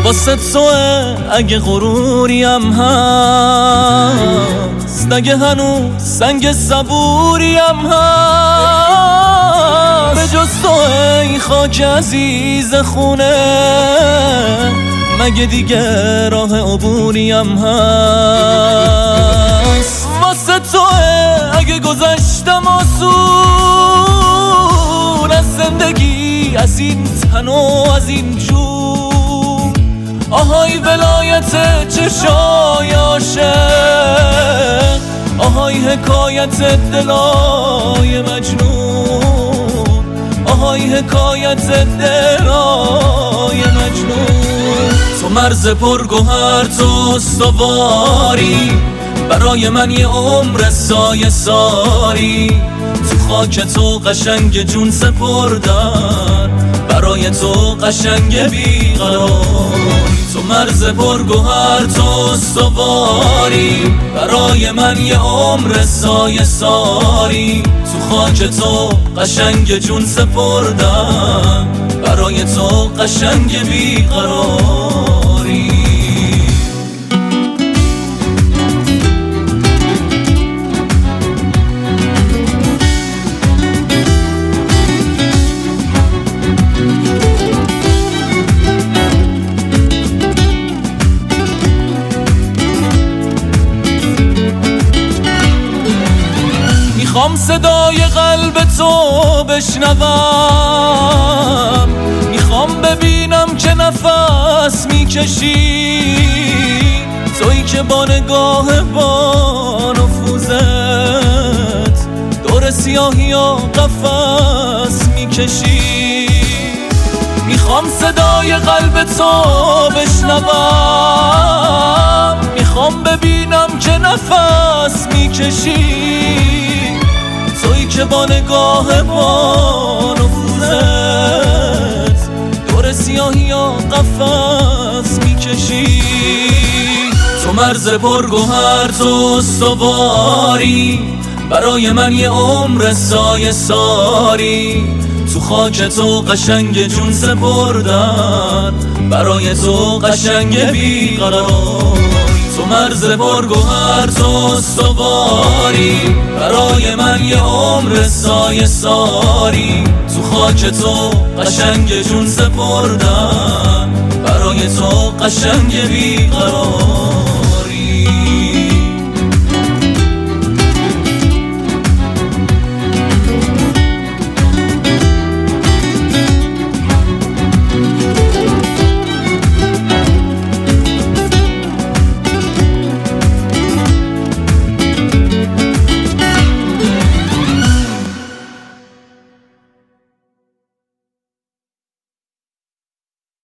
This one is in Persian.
واسه توه اگه غروریم هست، اگه هنوز سنگ صبوریم هست، به جز توه این خاک عزیز خونه مگه دیگه راه عبوریم هست. واسه توه اگه گذشتم آسون از زندگی، از این تن و از این جون، آهای ولایت چشای عاشق، آهای حکایت دلای مجنون، آهای حکایت دلای مجنون. تو مرز پرگوهر، تو استواری، برای من یه عمر سایه ساری، تو خاک تو قشنگ جون سپردن، برای تو قشنگ بیقراری. تو مرز پرگوهر، تو استواری، برای من یه عمر سایه ساری، تو خاک تو قشنگ جون سپردن، برای تو قشنگ بیقراری. میخوام صدای قلب تو بشنوم، میخوام ببینم که نفس میکشی، تویی که با نگاه با نفوذت دور سیاهی و قفس میکشی. میخوام صدای قلب تو بشنوم، میخوام ببینم که نفس میکشی، تویی که با نگاه با نفوذت دور سیاهی و قفس میکشی. تو مرز پرگوهر، تو استواری، برای من یه عمر سایه ساری، تو خاک تو قشنگ جون سپردن، برای تو قشنگ بیقراری. تو مرز پرگوهر، تو استواری، برای من یه عمر سایه ساری، تو خاک تو قشنگ جون سپردن، برای تو قشنگ بیقراری.